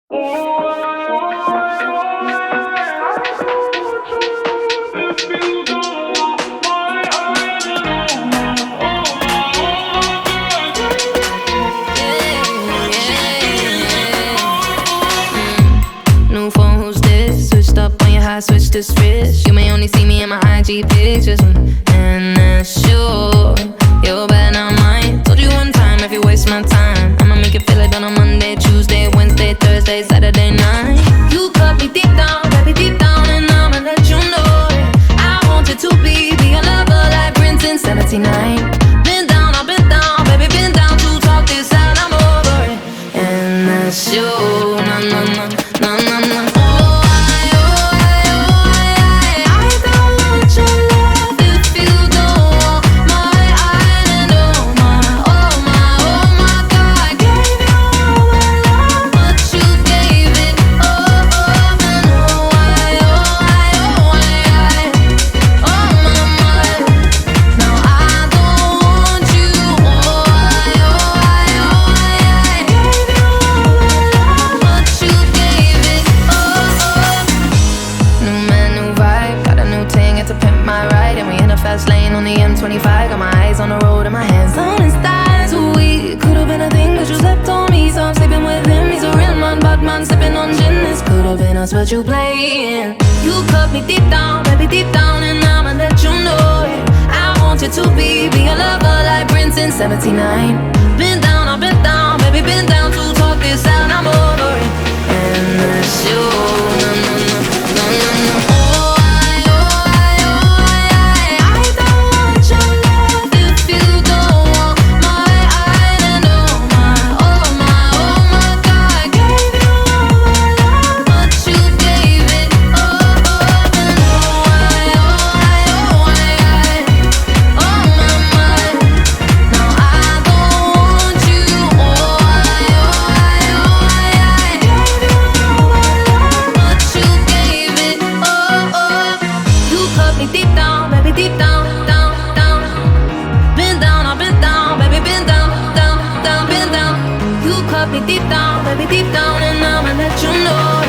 New phone, who's this? Switched up on your high, switched to switch. You may only see me in my IG pictures, and that's sure you're bad, not mine. Told you one time, if you waste my time, I'ma make you feel it on a Monday, Tuesday, Wednesday, Thursday, Saturday night. You cut me deep down, baby, deep down, and I'ma let you know it. I wanted to be a lover like Prince in 79. Been down, I've been down, baby, been down to talk this out, I'm over it. And that's you, na na na. No, no, no. I don't want your love if you don't want my island. Oh my God, I gave you all my love, but you gave it. Oh my mind. Now I don't want you. I gave you all my love, but you gave it. New man, new vibe, got a new thing, had to pimp my ride, and we in a fast lane on the M25. Got my eyes on the road and my hands on his thighs. Ooh, we could've been a thing, but you slept on me, so I'm sleeping with him. He's a real man, bad man, sipping on gin. This could've been us, but you playing. You cut me deep down, baby, deep down, and I'ma let you know it. I wanted to be a lover like Prince in 79. Been down, I've been down, baby, been down to talk this out, I'm over it. And that's you, no, no, no, no, no, no. I don't want your love if you don't want my island. Oh my God, I gave you all my love, but you gave it. Oh my mind. Now I don't want you. I gave you all my love, but you gave it. You cut me deep down, baby, deep down, down, down. Been down, I've been down, baby, been down, down, down, been down. You cut me deep down, baby, deep down, and I'ma let you know.